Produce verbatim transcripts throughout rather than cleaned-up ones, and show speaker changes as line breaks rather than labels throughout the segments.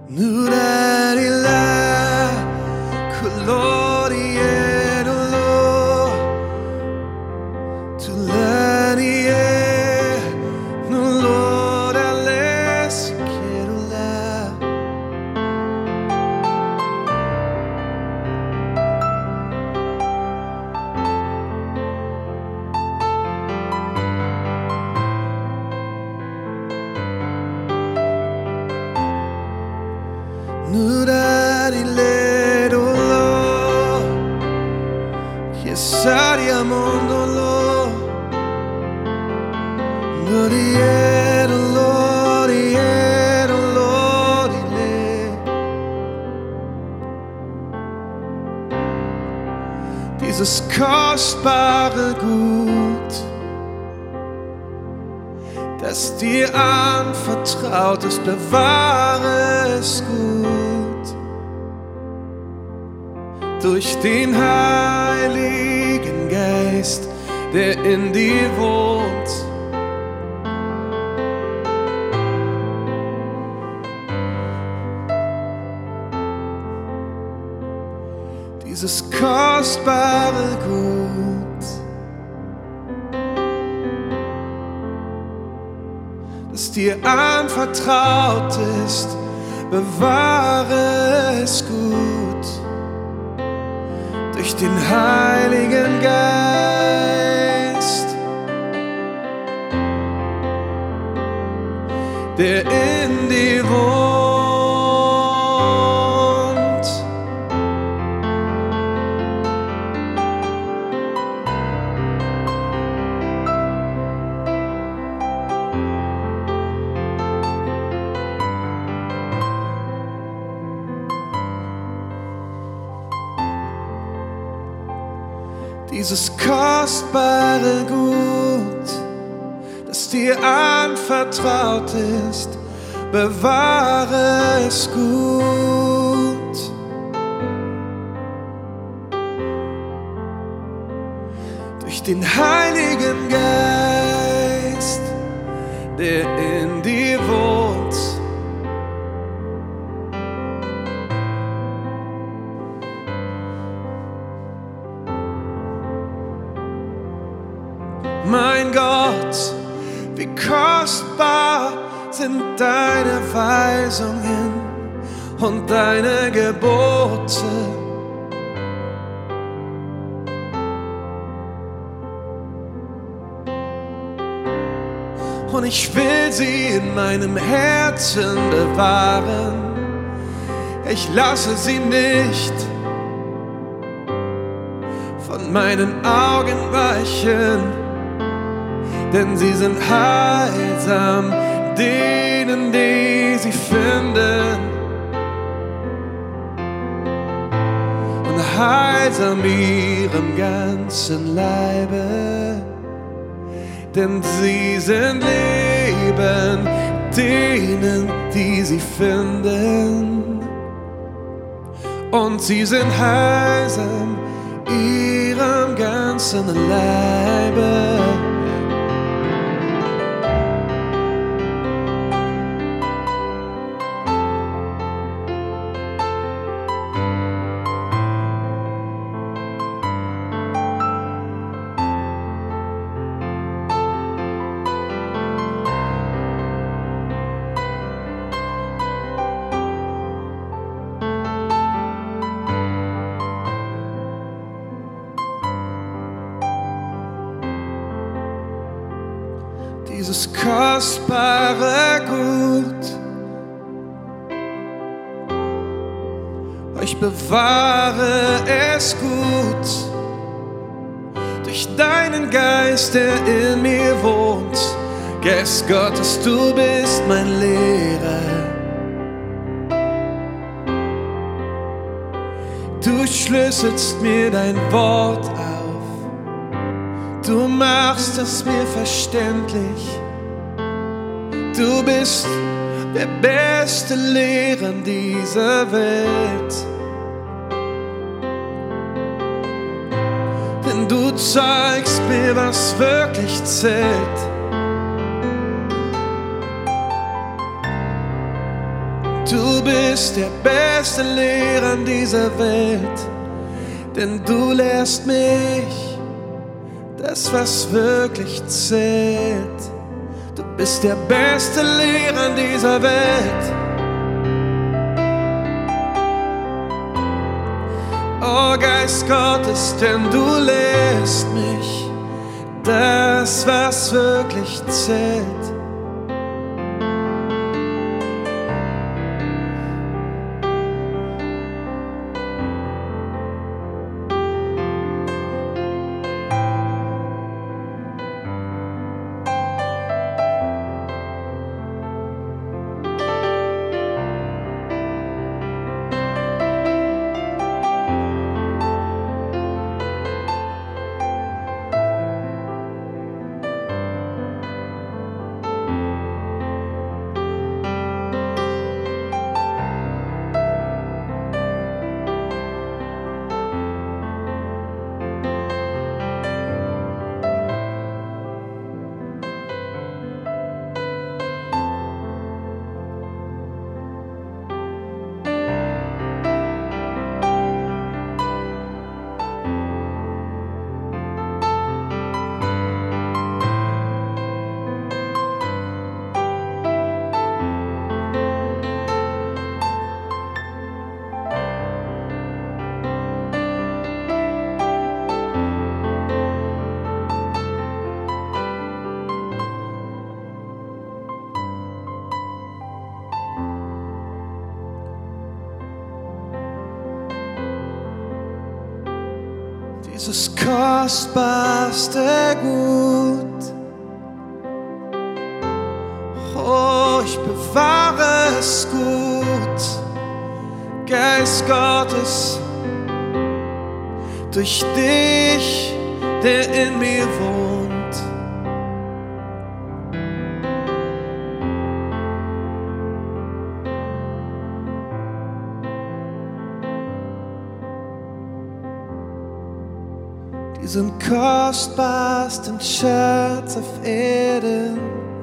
Nurarila Coloriedolo Tulanie Nulorales Kerula Nurarilero Chesaria mondolo Loriero Loriero Lorile Dieses kostbare Gut, das dir anvertraut ist, bewahre es gut. Durch den Heiligen Geist, der in dir wohnt. Dieses kostbare Gut, das dir anvertraut ist, bewahre es gut. Durch den Heiligen Geist, der in dir wohnt. Dieses kostbare Gut, das dir anvertraut ist, bewahre es gut. Durch den Heiligen Geist, der in dir wohnt. Mein Gott, wie kostbar sind deine Weisungen und deine Gebote. Und ich will sie in meinem Herzen bewahren. Ich lasse sie nicht von meinen Augen weichen. Denn sie sind heilsam denen, die sie finden, und heilsam ihrem ganzen Leibe. Denn sie sind Leben denen, die sie finden, und sie sind heilsam ihrem ganzen Leibe. Dieses kostbare Gut, ich bewahre es gut. Durch deinen Geist, der in mir wohnt. Geist Gottes, du bist mein Lehrer. Du schlüsselst mir dein Wort auf. Du machst es mir verständlich. Du bist der beste Lehrer in dieser Welt. Denn du zeigst mir, was wirklich zählt. Du bist der beste Lehrer in dieser Welt, denn du lehrst mich das, was wirklich zählt. Du bist der beste Lehrer in dieser Welt. Oh Geist Gottes, denn du lehrst mich das, was wirklich zählt. Dieses kostbarste Gut, oh, ich bewahre es gut, Geist Gottes, durch dich, der in mir wohnt. Diesen kostbarsten Schatz auf Erden,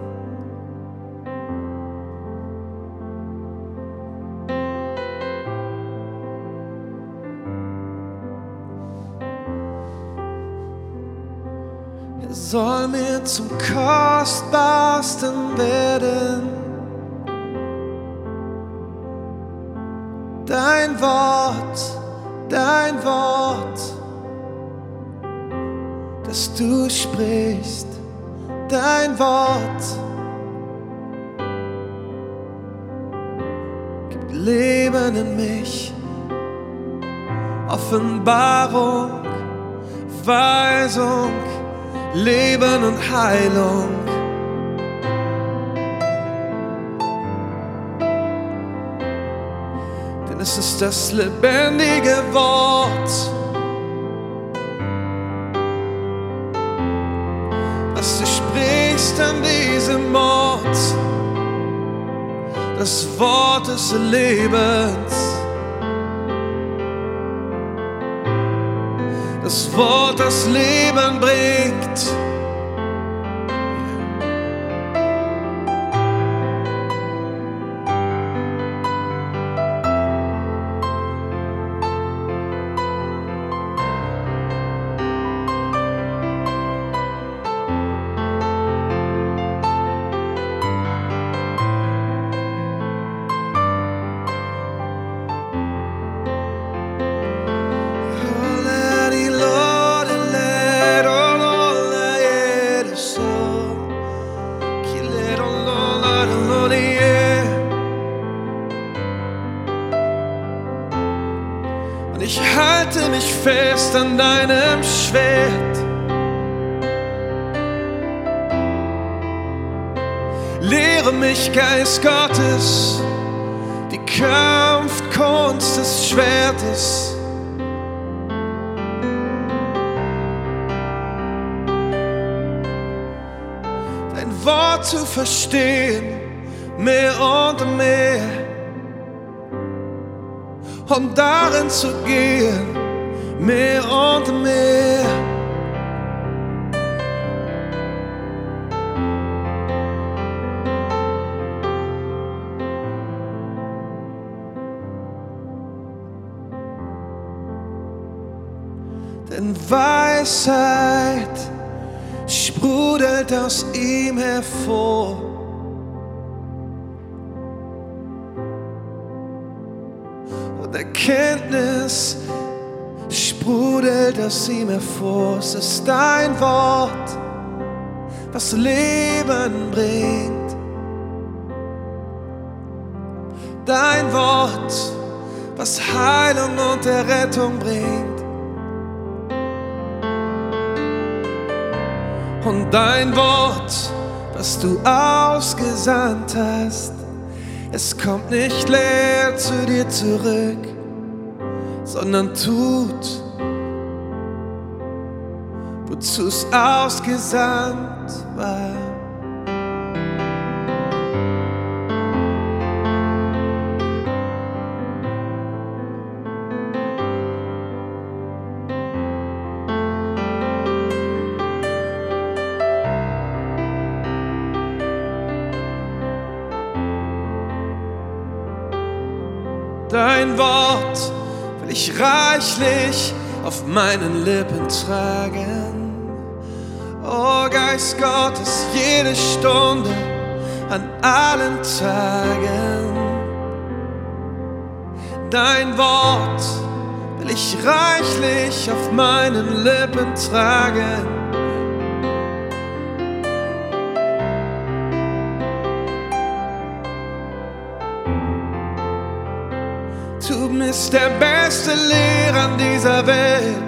er soll mir zum kostbarsten werden. Dein Wort, dein Wort, dass du sprichst, dein Wort gibt Leben in mich, Offenbarung, Weisung, Leben und Heilung. Denn es ist das lebendige Wort, du sprichst an diesem Ort, das Wort des Lebens, das Wort, das Leben bringt. Und ich halte mich fest an deinem Schwert. Lehre mich, Geist Gottes, die Kampfkunst des Schwertes. Dein Wort zu verstehen, mehr und mehr, und darin zu gehen, mehr und mehr. denn Weisheit sprudelt aus ihm hervor. Und Erkenntnis sprudelt aus ihm hervor. Es ist dein Wort, was Leben bringt. Dein Wort, was Heilung und Errettung bringt. Und dein Wort, was du ausgesandt hast, es kommt nicht leer zu dir zurück, sondern tut, wozu es ausgesandt war. Dein Wort will ich reichlich auf meinen Lippen tragen. O Geist Gottes, jede Stunde, an allen Tagen. Dein Wort will ich reichlich auf meinen Lippen tragen. Du bist der beste Lehrer an dieser Welt.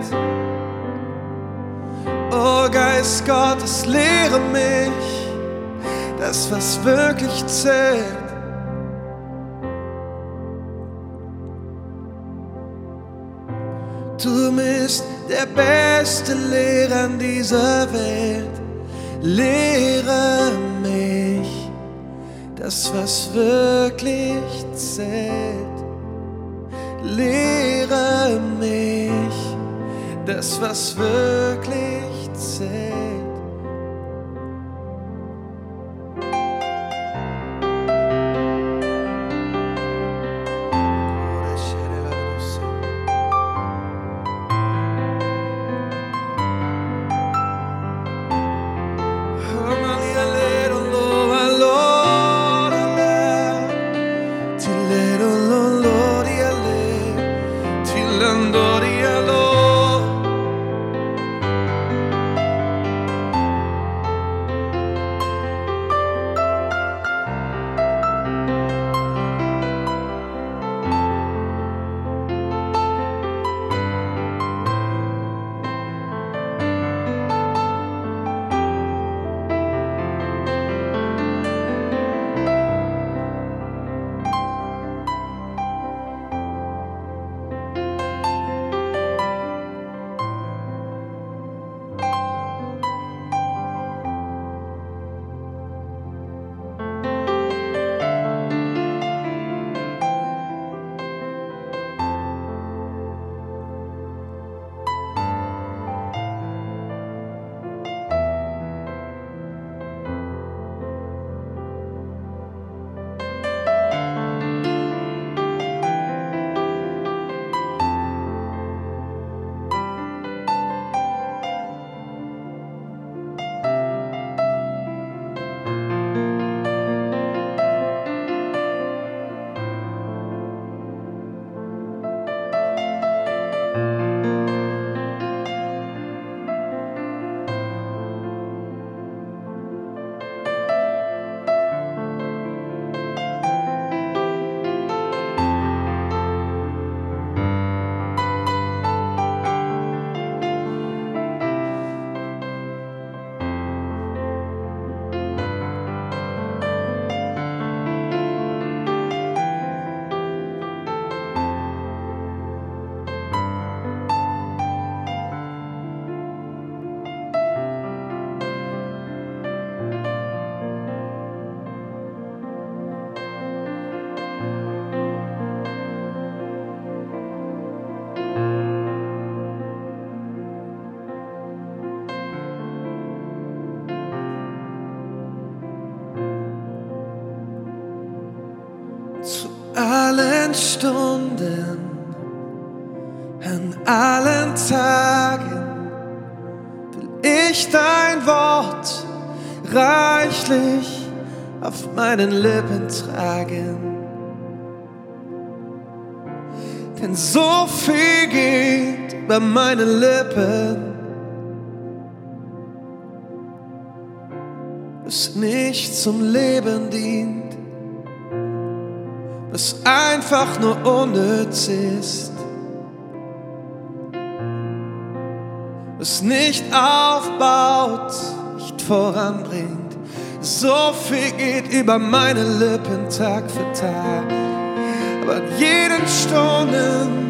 O Geist Gottes, lehre mich das, was wirklich zählt. Du bist der beste Lehrer an dieser Welt. Lehre mich das, was wirklich zählt. Lehre mich das, was wirklich zählt. Stunden An allen Tagen will ich dein Wort reichlich auf meinen Lippen tragen. Denn so viel geht über meine Lippen, was nicht zum Leben dient, was einfach nur unnütz ist, was nicht aufbaut, nicht voranbringt. So viel geht über meine Lippen Tag für Tag, aber an jeden Stunden,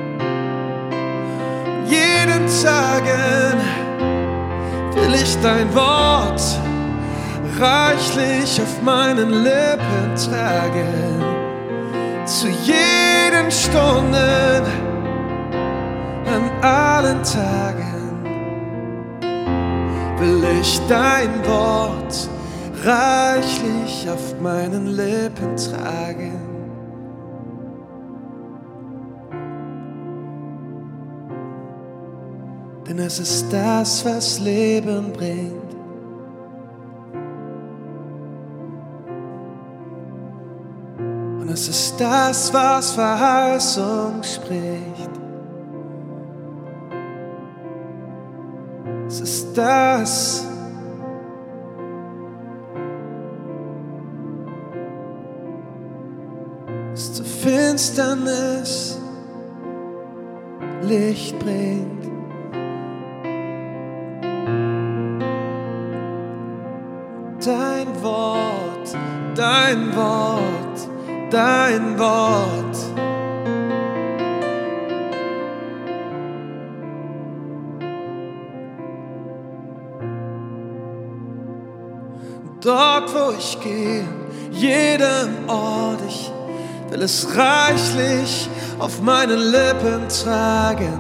jeden Tagen will ich dein Wort reichlich auf meinen Lippen tragen. Zu jeden Stunden, an allen Tagen will ich dein Wort reichlich auf meinen Lippen tragen. Denn es ist das, was Leben bringt. Und es ist das, was Verheißung spricht. Es ist das, was zur Finsternis Licht bringt. Dein Wort, dein Wort, dein Wort. Dort, wo ich gehe, jedem Ort, ich will es reichlich auf meinen Lippen tragen.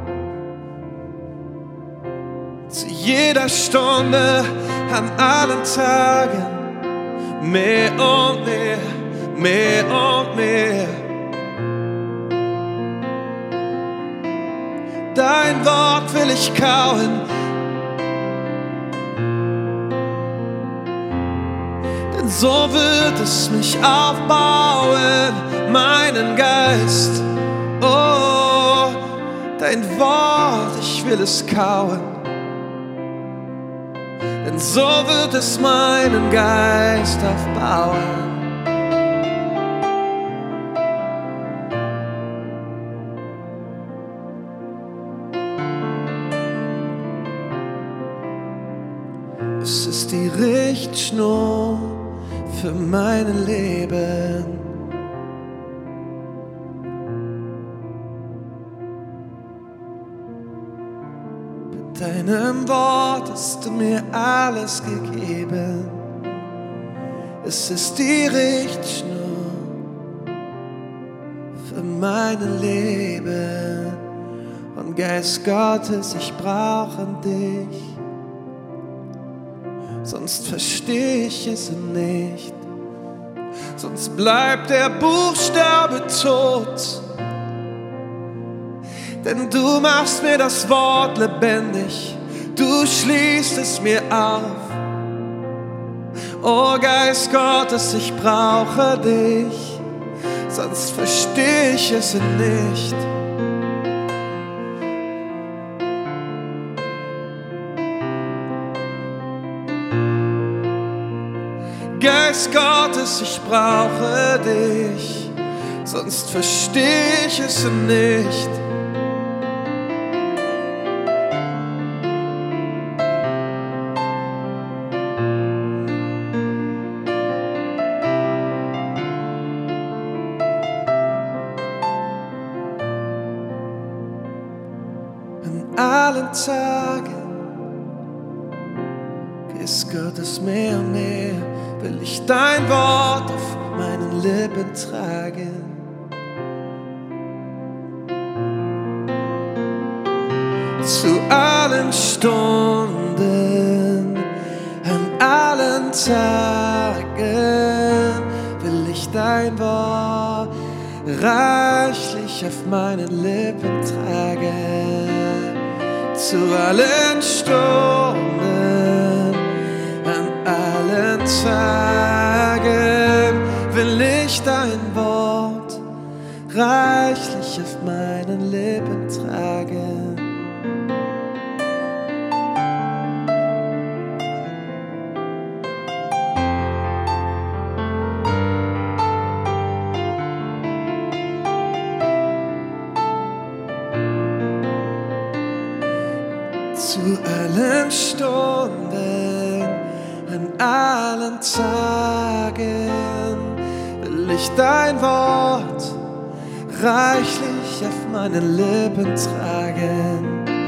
Zu jeder Stunde, an allen Tagen, mehr und mehr, mehr und mehr. Dein Wort will ich kauen, denn so wird es mich aufbauen, meinen Geist. Oh, dein Wort, ich will es kauen, denn so wird es meinen Geist aufbauen. Es ist die Richtschnur für mein Leben. Mit deinem Wort hast du mir alles gegeben. Es ist die Richtschnur für mein Leben. Und Geist Gottes, ich brauche dich. Sonst versteh ich es nicht, sonst bleibt der Buchstabe tot. Denn du machst mir das Wort lebendig, du schließt es mir auf. Oh Geist Gottes, ich brauche dich, sonst versteh ich es nicht. Geist Gottes, ich brauche dich, sonst versteh ich es nicht. An allen Tagen, Geist Gottes, mehr und mehr will ich dein Wort auf meinen Lippen tragen. Zu allen Stunden, an allen Tagen will ich dein Wort reichlich auf meinen Lippen trage. Zu allen Stunden, an allen Tagen will ich dein Wort reichlich auf meinen Lippen tragen. Zu allen Stunden, an allen Tagen will ich dein Wort reichlich auf meinen Lippen tragen.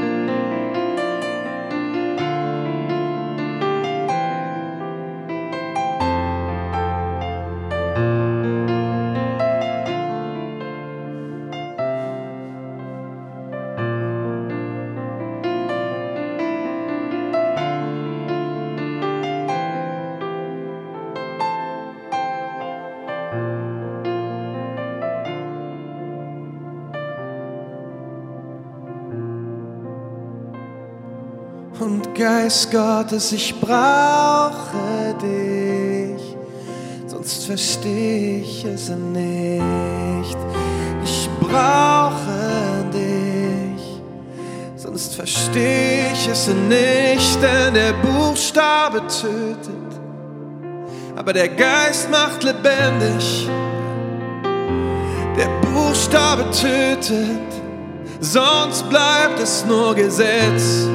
Und Geist Gottes, ich brauche dich, sonst verstehe ich es nicht. Ich brauche dich, sonst verstehe ich es nicht, denn der Buchstabe tötet, aber der Geist macht lebendig. Der Buchstabe tötet, sonst bleibt es nur Gesetz.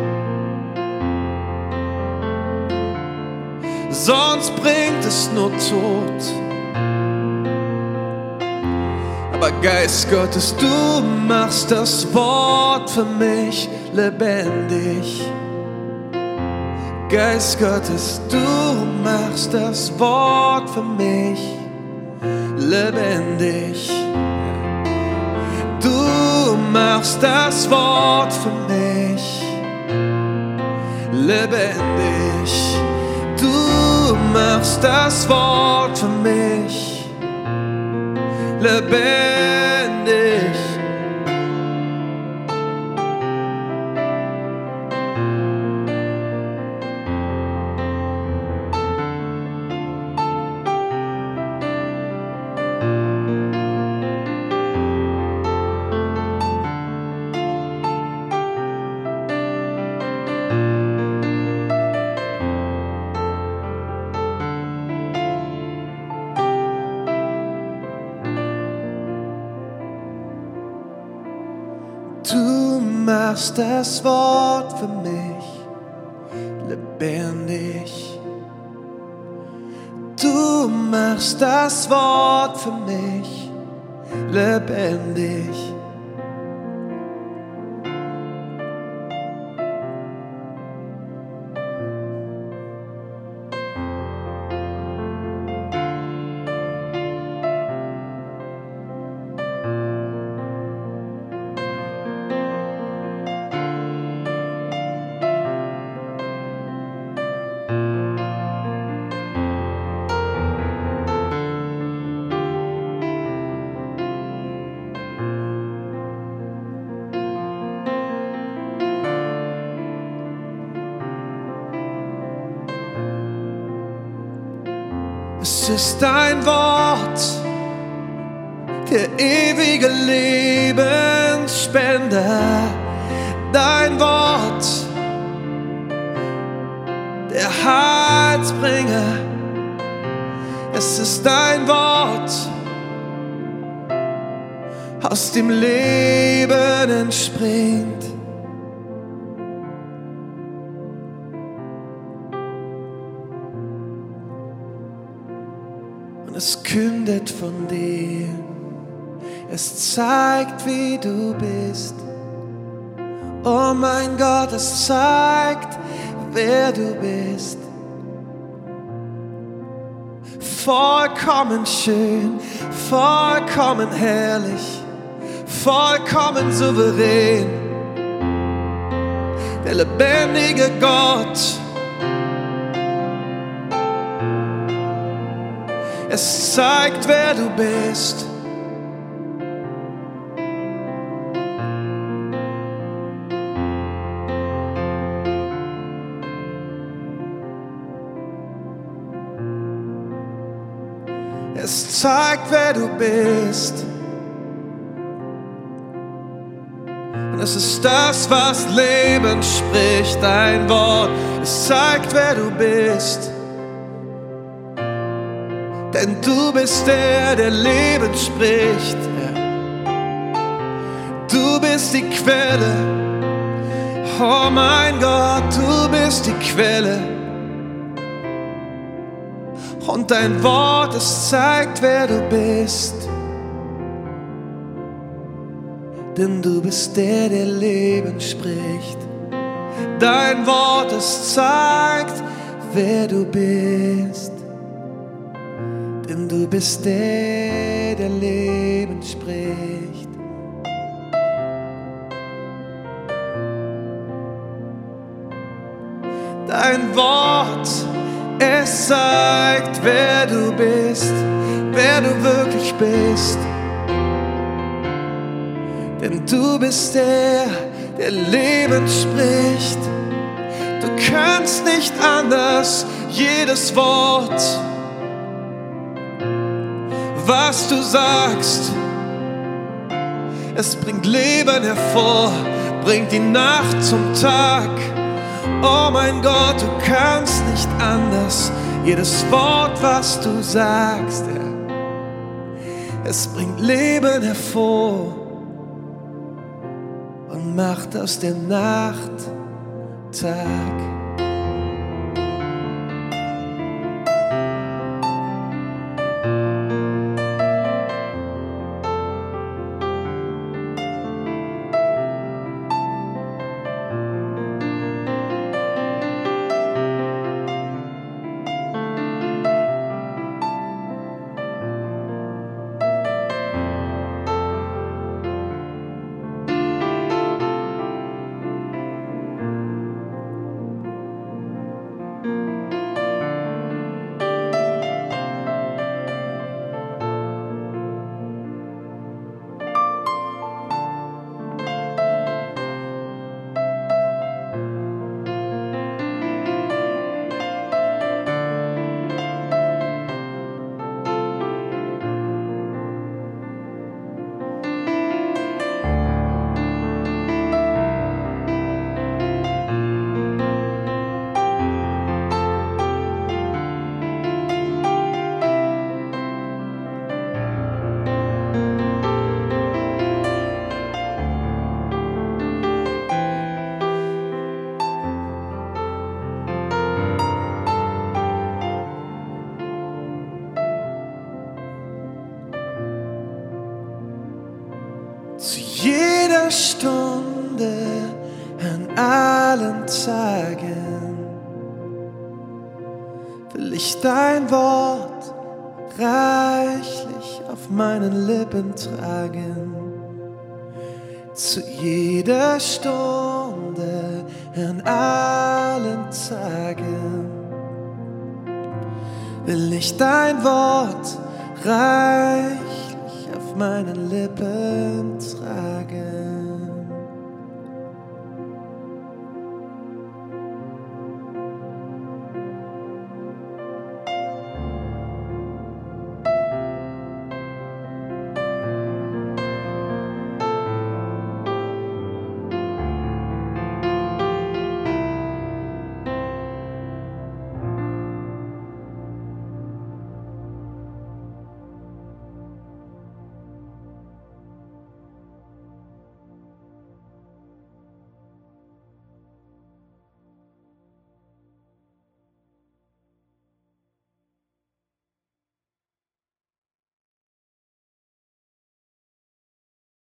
Sonst bringt es nur Tod. Aber Geist Gottes, du machst das Wort für mich lebendig. Geist Gottes, du machst das Wort für mich lebendig. Du machst das Wort für mich lebendig. Du machst das Wort für mich lebendig. Du machst das Wort für mich lebendig. Du machst das Wort für mich lebendig. Es ist dein Wort, der ewige Lebensspender. Dein Wort, der Heilsbringer. Es ist dein Wort, aus dem Leben entspringt. Und es kündet von dir, es zeigt, wie du bist. Oh mein Gott, es zeigt, wer du bist. Vollkommen schön, vollkommen herrlich, vollkommen souverän. Der lebendige Gott. Es zeigt, wer du bist. zeigt, wer du bist. Und es ist das, was Leben spricht, dein Wort. Es zeigt, wer du bist. Denn du bist der, der Leben spricht. Du bist die Quelle. Oh mein Gott, du bist die Quelle. Und dein Wort, es zeigt, wer du bist. Denn du bist der, der Leben spricht. Dein Wort, es zeigt, wer du bist. Denn du bist der, der Leben spricht. Dein Wort, es zeigt, wer du bist, wer du wirklich bist. Denn du bist der, der Leben spricht. Du kannst nicht anders, jedes Wort, was du sagst, es bringt Leben hervor, bringt die Nacht zum Tag. Oh mein Gott, du kannst nicht anders, jedes Wort, was du sagst, ja, es bringt Leben hervor und macht aus der Nacht Tag. Zu jeder Stunde, an allen Tagen will ich dein Wort reichlich auf meinen Lippen tragen. Zu jeder Stunde, an allen Tagen will ich dein Wort reichlich auf meinen Lippen tragen.